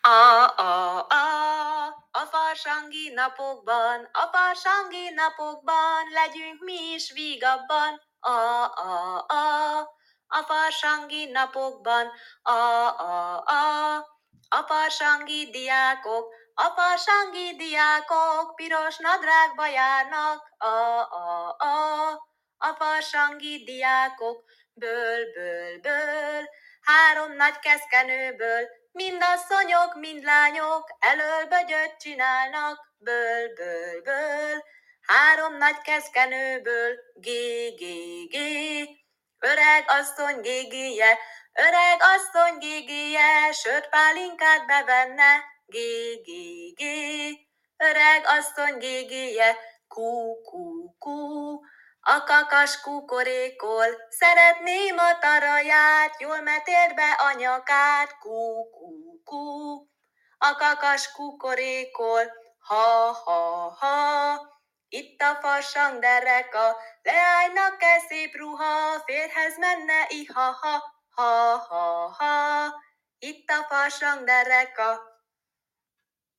A farsangi napokban legyünk mi is vígabban. A farsangi napokban. A farsangi diákok piros nadrágba járnak. A farsangi diákok ből, három nagy keszkenőből, mind asszonyok, mind lányok, elől bögyöt csinálnak, ből, három nagy keszkenőből, gé, öreg asszony gégéje, sört pálinkát bevenne, gé, öreg asszony gégéje, kú, a kakas kukorékol, szeretném a taraját, jól metér be a nyakát, kú. A kakas kukorékol, ha. Itt a farsang dereka, leánynak-e szép ruha, férhez menne, ha. Itt a farsang dereka,